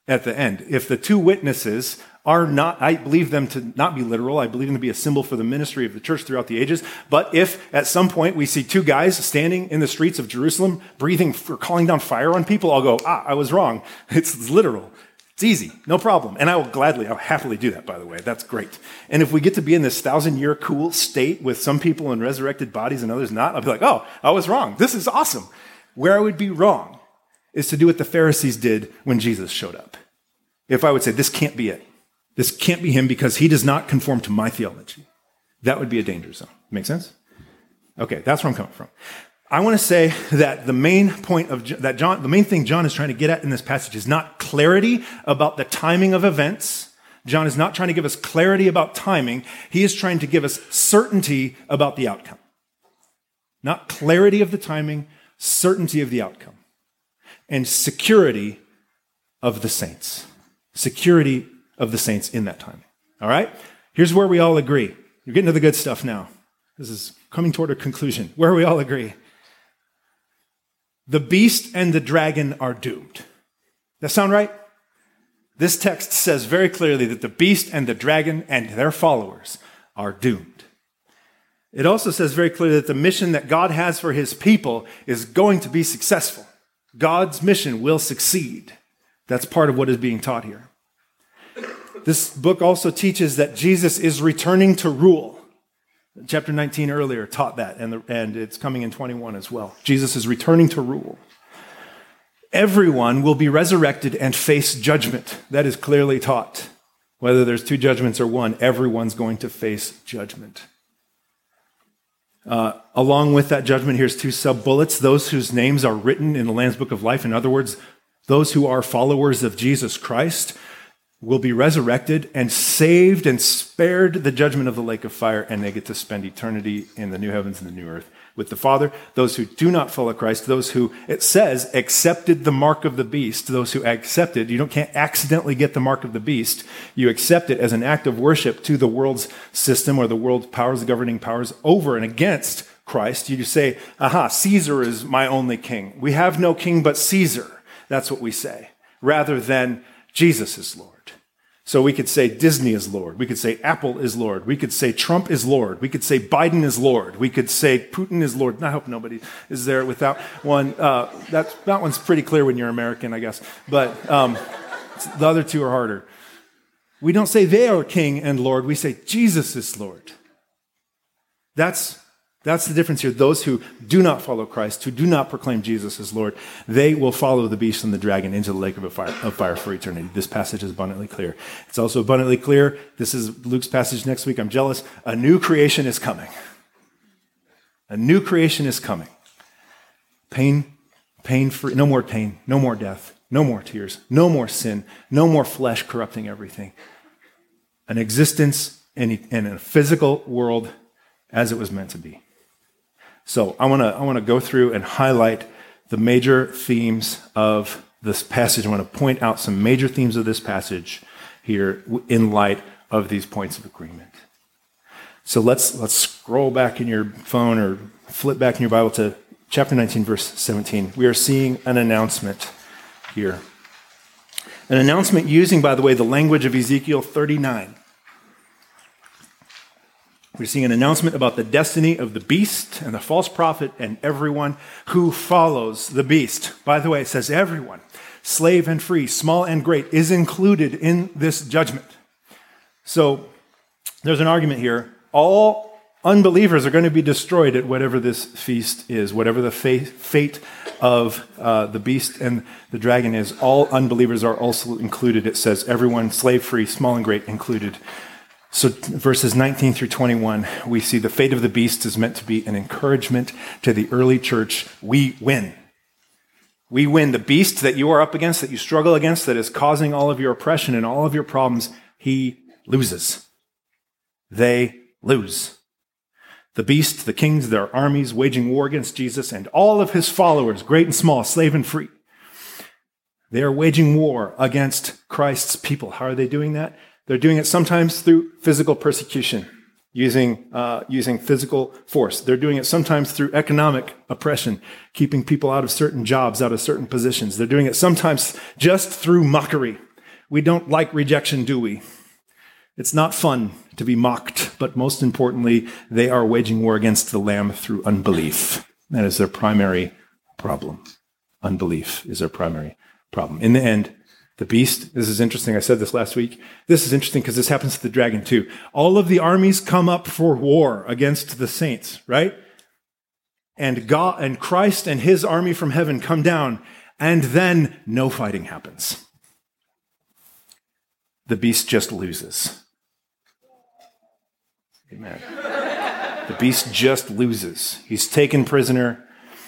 at the end. If the two witnesses are not, I believe them to not be literal. I believe them to be a symbol for the ministry of the church throughout the ages. But if at some point we see two guys standing in the streets of Jerusalem, breathing or calling down fire on people, I'll go, ah, I was wrong. It's, it's literal. It's easy, no problem. And I will gladly, I'll happily do that, by the way. That's great. And if we get to be in this thousand-year cool state with some people in resurrected bodies and others not, I'll be like, oh, I was wrong. This is awesome. Where I would be wrong is to do what the Pharisees did when Jesus showed up. If I would say, this can't be it. This can't be him because he does not conform to my theology. That would be a danger zone. Make sense? Okay, that's where I'm coming from. I want to say that the main point of that John, the main thing John is trying to get at in this passage is not clarity about the timing of events. John is not trying to give us clarity about timing. He is trying to give us certainty about the outcome. Not clarity of the timing, certainty of the outcome. And security of the saints. Security of the saints in that time. All right? Here's where we all agree. You're getting to the good stuff now. This is coming toward a conclusion. Where we all agree. The beast and the dragon are doomed. That sound right? This text says very clearly that the beast and the dragon and their followers are doomed. It also says very clearly that the mission that God has for his people is going to be successful. God's mission will succeed. That's part of what is being taught here. This book also teaches that Jesus is returning to rule. Chapter nineteen earlier taught that, and, the, and it's coming in twenty-one as well. Jesus is returning to rule. Everyone will be resurrected and face judgment. That is clearly taught. Whether there's two judgments or one, everyone's going to face judgment. Uh, along with that judgment, here's two sub-bullets. Those whose names are written in the Lamb's Book of Life. In other words, those who are followers of Jesus Christ will be resurrected and saved and spared the judgment of the lake of fire, and they get to spend eternity in the new heavens and the new earth with the Father. Those who do not follow Christ, those who, it says, accepted the mark of the beast, those who accepted, you don't can't accidentally get the mark of the beast. You accept it as an act of worship to the world's system or the world's powers, the governing powers over and against Christ. You say, aha, Caesar is my only king. We have no king but Caesar. That's what we say, rather than Jesus is Lord. So we could say Disney is Lord. We could say Apple is Lord. We could say Trump is Lord. We could say Biden is Lord. We could say Putin is Lord. I hope nobody is there with that one. Uh, that, that one's pretty clear when you're American, I guess. But um, the other two are harder. We don't say they are King and Lord. We say Jesus is Lord. That's That's the difference here. Those who do not follow Christ, who do not proclaim Jesus as Lord, they will follow the beast and the dragon into the lake of fire, of fire for eternity. This passage is abundantly clear. It's also abundantly clear, this is Luke's passage next week, I'm jealous, a new creation is coming. A new creation is coming. Pain, pain free, no more pain, no more death, no more tears, no more sin, no more flesh corrupting everything. An existence in, in a physical world as it was meant to be. So I want to I want to go through and highlight the major themes of this passage. I want to point out some major themes of this passage here in light of these points of agreement. So let's let's scroll back in your phone or flip back in your Bible to chapter nineteen, verse seventeen. We are seeing an announcement here. An announcement using, by the way, the language of Ezekiel thirty-nine. We're seeing an announcement about the destiny of the beast and the false prophet and everyone who follows the beast. By the way, it says everyone, slave and free, small and great, is included in this judgment. So there's an argument here. All unbelievers are going to be destroyed at whatever this feast is, whatever the fate of uh, the beast and the dragon is. All unbelievers are also included. It says everyone, slave free, small and great, included. So verses nineteen through twenty-one, we see the fate of the beast is meant to be an encouragement to the early church. We win. We win. The beast that you are up against, that you struggle against, that is causing all of your oppression and all of your problems, he loses. They lose. The beast, the kings, their armies waging war against Jesus and all of his followers, great and small, slave and free. They are waging war against Christ's people. How are they doing that? They're doing it sometimes through physical persecution, using uh, using physical force. They're doing it sometimes through economic oppression, keeping people out of certain jobs, out of certain positions. They're doing it sometimes just through mockery. We don't like rejection, do we? It's not fun to be mocked, but most importantly, they are waging war against the Lamb through unbelief. That is their primary problem. Unbelief is their primary problem. In the end, the beast, this is interesting, I said this last week, this is interesting because this happens to the dragon too. All of the armies come up for war against the saints, right? And God and Christ and his army from heaven come down, and then no fighting happens. The beast just loses. Amen. The beast just loses. He's taken prisoner.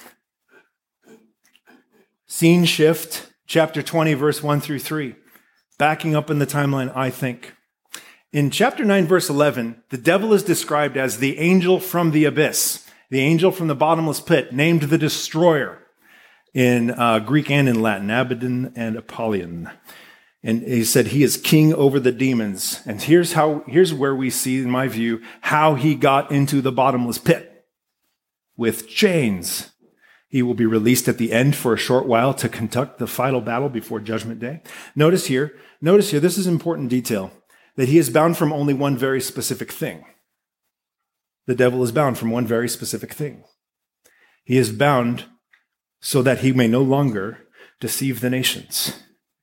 Scene shift, chapter twenty, verse one through three. Backing up in the timeline, I think. In chapter nine, verse eleven, the devil is described as the angel from the abyss, the angel from the bottomless pit, named the destroyer in uh, Greek and in Latin, Abaddon and Apollyon. And he said he is king over the demons. And here's how, here's where we see, in my view, how he got into the bottomless pit. With chains. He will be released at the end for a short while to conduct the final battle before Judgment Day. Notice here, notice here, this is important detail, that he is bound from only one very specific thing. The devil is bound from one very specific thing. He is bound so that he may no longer deceive the nations.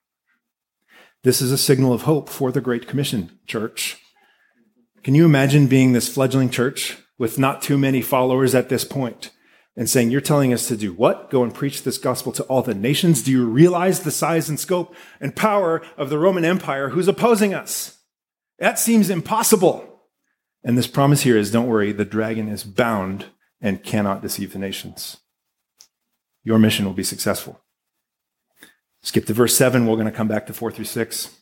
This is a signal of hope for the Great Commission, church. Can you imagine being this fledgling church with not too many followers at this point and saying, you're telling us to do what? Go and preach this gospel to all the nations? Do you realize the size and scope and power of the Roman Empire who's opposing us? That seems impossible. And this promise here is, don't worry, the dragon is bound and cannot deceive the nations. Your mission will be successful. Skip to verse seven. We're going to come back to four through six.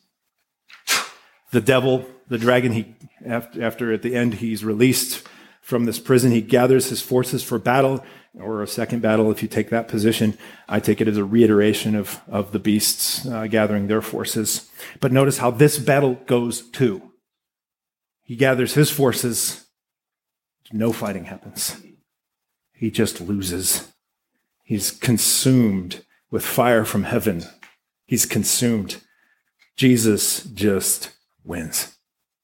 The devil, the dragon, he after, after at the end he's released from this prison, he gathers his forces for battle, or a second battle if you take that position. I take it as a reiteration of, of the beasts uh, gathering their forces. But notice how this battle goes too. He gathers his forces. No fighting happens. He just loses. He's consumed with fire from heaven. He's consumed. Jesus just wins.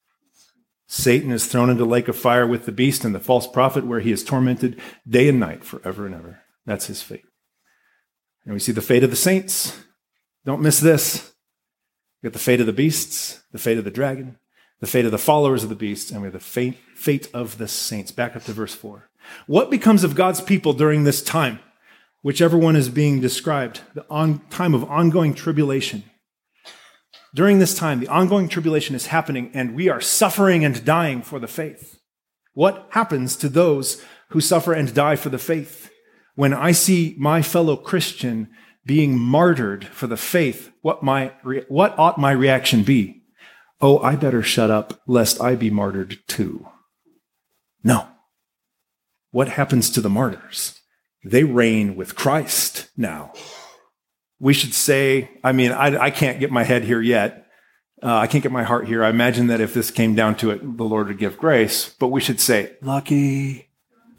Satan is thrown into the lake of fire with the beast and the false prophet, where he is tormented day and night forever and ever. That's his fate. And we see the fate of the saints. Don't miss this. We got the fate of the beasts, the fate of the dragon, the fate of the followers of the beast, and we have the fate, fate of the saints. Back up to verse four. What becomes of God's people during this time? Whichever one is being described, the on, time of ongoing tribulation. During this time, the ongoing tribulation is happening, and we are suffering and dying for the faith. What happens to those who suffer and die for the faith? When I see my fellow Christian being martyred for the faith, what, my, what ought my reaction be? Oh, I better shut up, lest I be martyred too. No. What happens to the martyrs? They reign with Christ now. We should say, I mean, I, I can't get my head here yet. Uh, I can't get my heart here. I imagine that if this came down to it, the Lord would give grace. But we should say, lucky.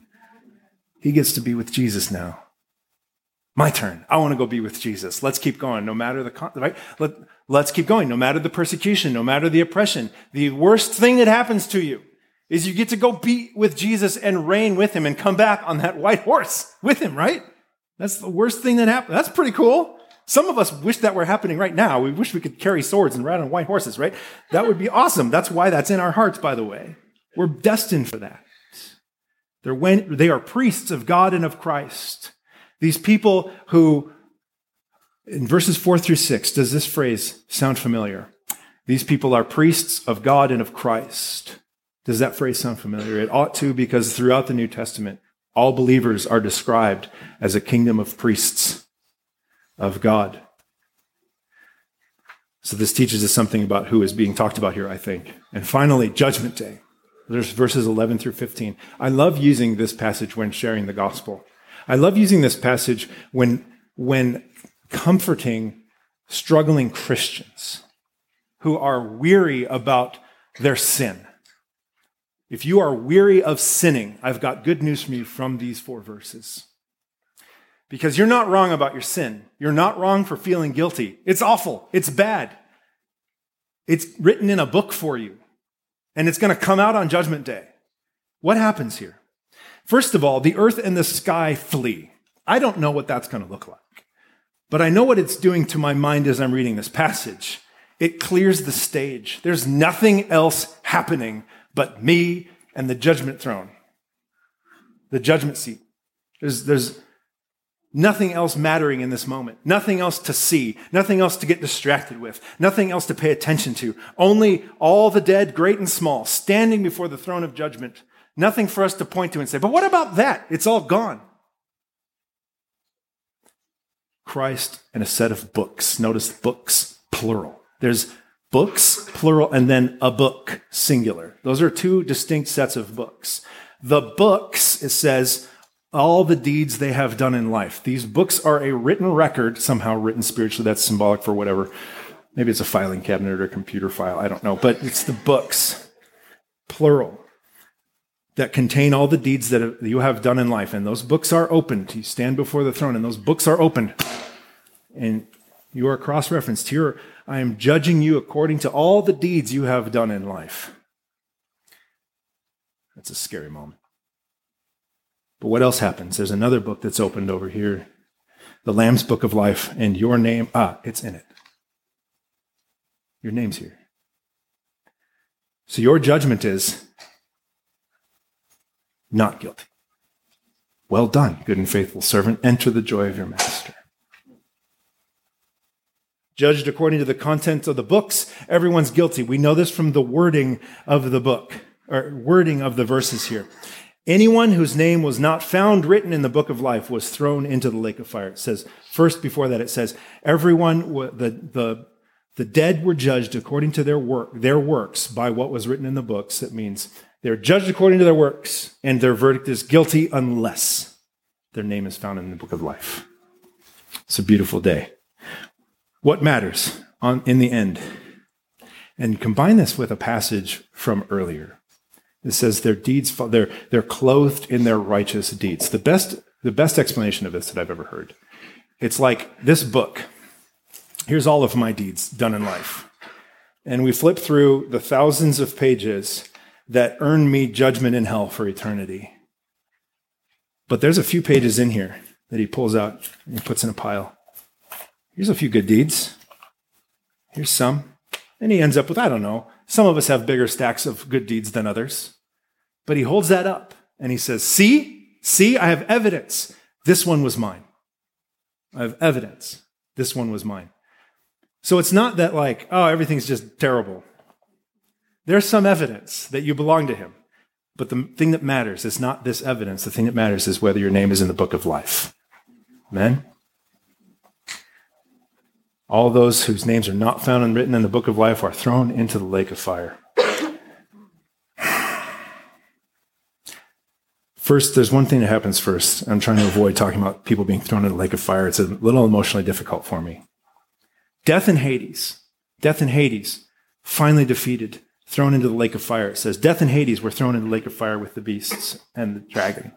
He gets to be with Jesus now. My turn. I want to go be with Jesus. Let's keep going, no matter the, con- right? Let, let's keep going, no matter the persecution, no matter the oppression. The worst thing that happens to you is you get to go be with Jesus and reign with him and come back on that white horse with him, right? That's the worst thing that happened. That's pretty cool. Some of us wish that were happening right now. We wish we could carry swords and ride on white horses, right? That would be awesome. That's why that's in our hearts, by the way. We're destined for that. They're when, they are priests of God and of Christ. These people who, in verses four through six, does this phrase sound familiar? These people are priests of God and of Christ. Does that phrase sound familiar? It ought to, because throughout the New Testament, all believers are described as a kingdom of priests of God. So this teaches us something about who is being talked about here, I think. And finally, Judgment Day. There's verses eleven through fifteen. I love using this passage when sharing the gospel. I love using this passage when, when comforting struggling Christians who are weary about their sin. If you are weary of sinning, I've got good news for you from these four verses. Because you're not wrong about your sin. You're not wrong for feeling guilty. It's awful. It's bad. It's written in a book for you, and it's going to come out on Judgment Day. What happens here? First of all, the earth and the sky flee. I don't know what that's going to look like, but I know what it's doing to my mind as I'm reading this passage. It clears the stage. There's nothing else happening but me and the judgment throne, the judgment seat. There's, there's nothing else mattering in this moment, nothing else to see, nothing else to get distracted with, nothing else to pay attention to. Only all the dead, great and small, standing before the throne of judgment. Nothing for us to point to and say, but what about that? It's all gone. Christ and a set of books. Notice books, plural. There's books, plural, and then a book, singular. Those are two distinct sets of books. The books, it says, all the deeds they have done in life. These books are a written record, somehow written spiritually. That's symbolic for whatever. Maybe it's a filing cabinet or a computer file. I don't know. But it's the books, plural, that contain all the deeds that you have done in life. And those books are opened. You stand before the throne, and those books are opened. And you are cross-referenced here. I am judging you according to all the deeds you have done in life. That's a scary moment. But what else happens? There's another book that's opened over here, the Lamb's Book of Life, and your name, ah, it's in it. Your name's here. So your judgment is not guilty. Well done, good and faithful servant. Enter the joy of your master. Judged according to the content of the books, everyone's guilty. We know this from the wording of the book, or wording of the verses here. Anyone whose name was not found written in the book of life was thrown into the lake of fire. It says, first before that, it says, everyone, the, the, the dead were judged according to their work, their works by what was written in the books. That means they're judged according to their works, and their verdict is guilty unless their name is found in the book of life. It's a beautiful day. What matters on, in the end? And combine this with a passage from earlier. It says their deeds, they're, they're clothed in their righteous deeds. The best, the best explanation of this that I've ever heard. It's like this book. Here's all of my deeds done in life. And we flip through the thousands of pages that earn me judgment in hell for eternity. But there's a few pages in here that he pulls out and puts in a pile. Here's a few good deeds. Here's some. And he ends up with, I don't know, some of us have bigger stacks of good deeds than others. But he holds that up and he says, see, see, I have evidence. This one was mine. I have evidence. This one was mine. So it's not that like, oh, everything's just terrible. There's some evidence that you belong to him. But the thing that matters is not this evidence. The thing that matters is whether your name is in the book of life. Amen? All those whose names are not found and written in the book of life are thrown into the lake of fire. First, there's one thing that happens first. I'm trying to avoid talking about people being thrown in the lake of fire. It's a little emotionally difficult for me. Death and Hades. Death and Hades, finally defeated, thrown into the lake of fire. It says, death and Hades were thrown into the lake of fire with the beasts and the dragon.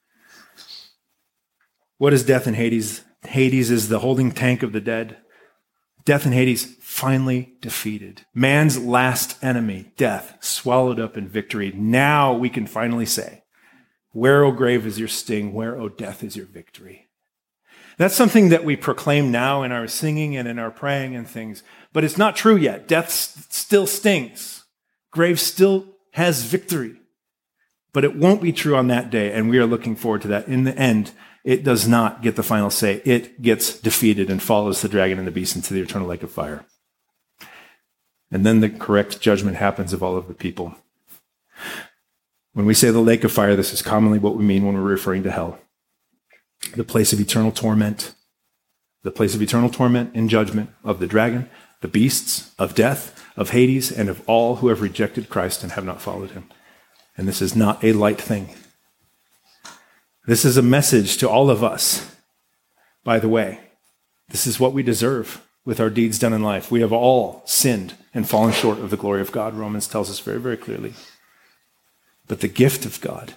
What is death and Hades? Hades is the holding tank of the dead. Death and Hades finally defeated. Man's last enemy, death, swallowed up in victory. Now we can finally say, where, O grave, is your sting? Where, O death, is your victory? That's something that we proclaim now in our singing and in our praying and things. But it's not true yet. Death still stings. Grave still has victory. But it won't be true on that day, and we are looking forward to that. In the end, it does not get the final say. It gets defeated and follows the dragon and the beast into the eternal lake of fire. And then the correct judgment happens of all of the people. When we say the lake of fire, this is commonly what we mean when we're referring to hell. The place of eternal torment. The place of eternal torment and judgment of the dragon, the beasts, of death, of Hades, and of all who have rejected Christ and have not followed him. And this is not a light thing. This is a message to all of us. By the way, this is what we deserve with our deeds done in life. We have all sinned and fallen short of the glory of God. Romans tells us very, very clearly. But the gift of God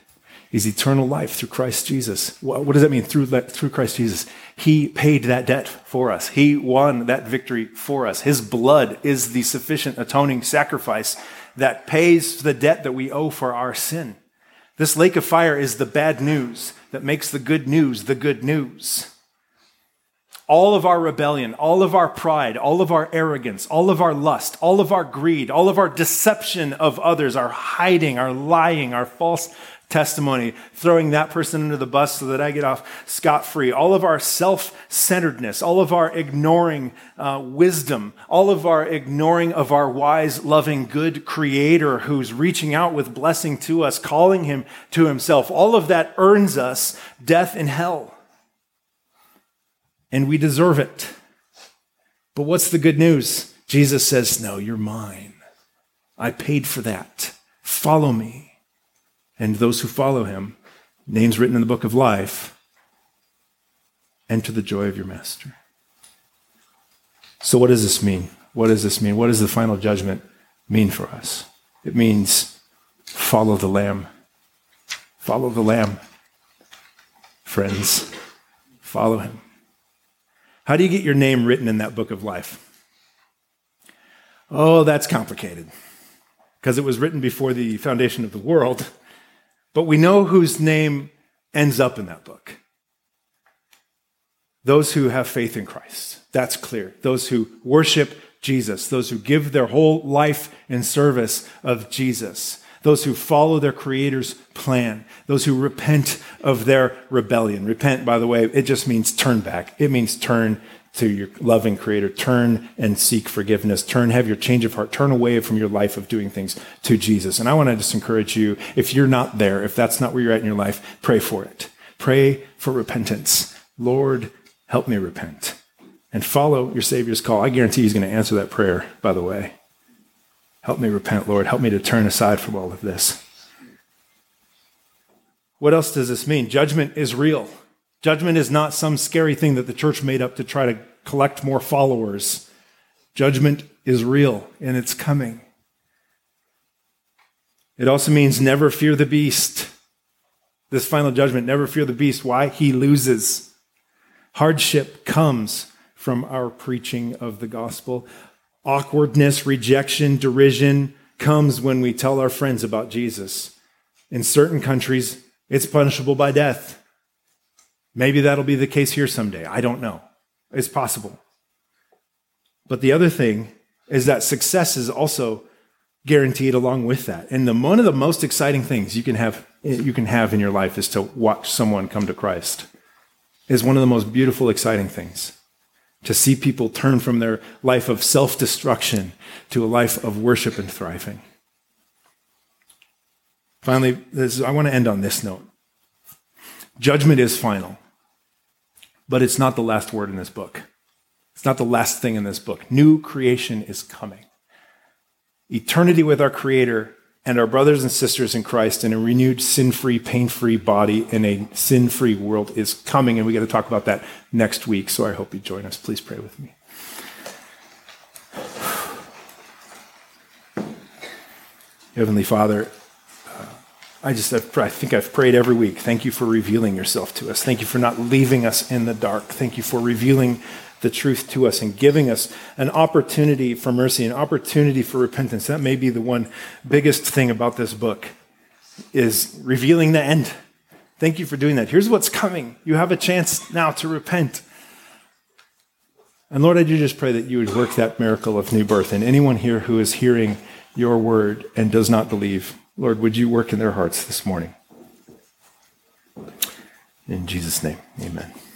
is eternal life through Christ Jesus. What does that mean, through, through Christ Jesus? He paid that debt for us. He won that victory for us. His blood is the sufficient atoning sacrifice that pays the debt that we owe for our sin. This lake of fire is the bad news that makes the good news the good news. All of our rebellion, all of our pride, all of our arrogance, all of our lust, all of our greed, all of our deception of others, our hiding, our lying, our false testimony, throwing that person under the bus so that I get off scot-free, all of our self-centeredness, all of our ignoring uh, wisdom, all of our ignoring of our wise, loving, good Creator who's reaching out with blessing to us, calling him to himself, all of that earns us death and hell. And we deserve it. But what's the good news? Jesus says, no, you're mine. I paid for that. Follow me. And those who follow him, names written in the book of life, enter the joy of your master. So what does this mean? What does this mean? What does the final judgment mean for us? It means follow the Lamb. Follow the Lamb. Friends, follow him. How do you get your name written in that book of life? Oh, that's complicated, because it was written before the foundation of the world. But we know whose name ends up in that book. Those who have faith in Christ. That's clear. Those who worship Jesus. Those who give their whole life in service of Jesus. Those who follow their Creator's plan. Those who repent of their rebellion. Repent, by the way, it just means turn back. It means turn to your loving Creator. Turn and seek forgiveness. Turn, have your change of heart. Turn away from your life of doing things to Jesus. And I want to just encourage you, if you're not there, if that's not where you're at in your life, pray for it. Pray for repentance. Lord, help me repent. And follow your Savior's call. I guarantee he's going to answer that prayer, by the way. Help me repent, Lord. Help me to turn aside from all of this. What else does this mean? Judgment is real. Judgment is not some scary thing that the church made up to try to collect more followers. Judgment is real, and it's coming. It also means never fear the beast. This final judgment, never fear the beast. Why? He loses. Hardship comes from our preaching of the gospel. Awkwardness, rejection, derision comes when we tell our friends about Jesus. In certain countries, it's punishable by death. Maybe that'll be the case here someday. I don't know. It's possible. But the other thing is that success is also guaranteed along with that. And the, one of the most exciting things you can have you can have in your life is to watch someone come to Christ. It's one of the most beautiful, exciting things. To see people turn from their life of self-destruction to a life of worship and thriving. Finally, this, I want to end on this note. Judgment is final, but it's not the last word in this book. It's not the last thing in this book. New creation is coming. Eternity with our Creator and our brothers and sisters in Christ in a renewed, sin-free, pain-free body in a sin-free world is coming, and we got to talk about that next week, so I hope you join us. Please pray with me. Heavenly Father, uh, I just I've, I think I've prayed every week. Thank you for revealing yourself to us. Thank you for not leaving us in the dark. Thank you for revealing the truth to us and giving us an opportunity for mercy, an opportunity for repentance. That may be the one biggest thing about this book, is revealing the end. Thank you for doing that. Here's what's coming. You have a chance now to repent. And Lord, I do just pray that you would work that miracle of new birth in anyone here who is hearing your word and does not believe. Lord, would you work in their hearts this morning? In Jesus' name, amen.